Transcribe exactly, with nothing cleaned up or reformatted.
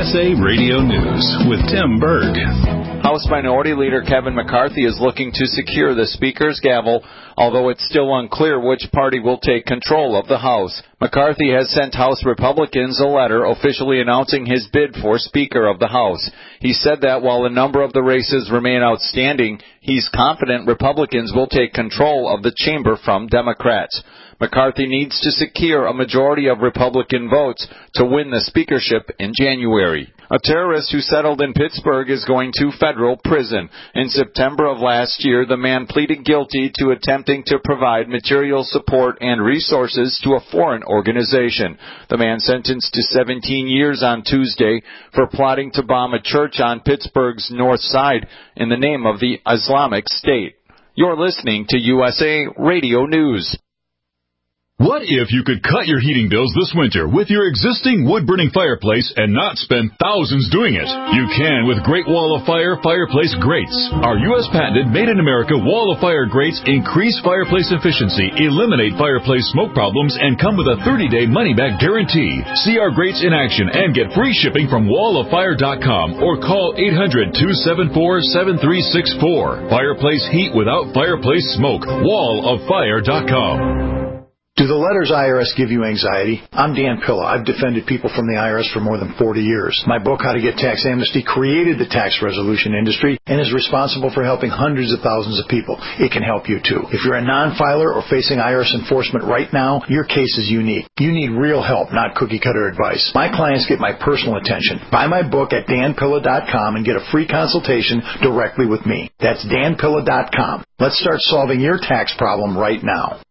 S A Radio News with Tim Berg. House Minority Leader Kevin McCarthy is looking to secure the Speaker's gavel, although it's still unclear which party will take control of the House. McCarthy has sent House Republicans a letter officially announcing his bid for Speaker of the House. He said that while a number of the races remain outstanding, he's confident Republicans will take control of the chamber from Democrats. McCarthy needs to secure a majority of Republican votes to win the speakership in January. A terrorist who settled in Pittsburgh is going to federal prison. In September of last year, the man pleaded guilty to attempting to provide material support and resources to a foreign organization. The man sentenced to seventeen years on Tuesday for plotting to bomb a church on Pittsburgh's north side in the name of the Islamic State. You're listening to U S A Radio News. What if you could cut your heating bills this winter with your existing wood-burning fireplace and not spend thousands doing it? You can with Great Wall of Fire fireplace grates. Our U S patented made-in-America Wall of Fire grates increase fireplace efficiency, eliminate fireplace smoke problems, and come with a thirty-day money-back guarantee. See our grates in action and get free shipping from wall of fire dot com or call eight hundred, two seven four, seven three six four. Fireplace heat without fireplace smoke. wall of fire dot com. Do the letters I R S give you anxiety? I'm Dan Pilla. I've defended people from the I R S for more than forty years. My book, How to Get Tax Amnesty, created the tax resolution industry and is responsible for helping hundreds of thousands of people. It can help you, too. If you're a non-filer or facing I R S enforcement right now, your case is unique. You need real help, not cookie-cutter advice. My clients get my personal attention. Buy my book at dan pilla dot com and get a free consultation directly with me. That's dan pilla dot com. Let's start solving your tax problem right now.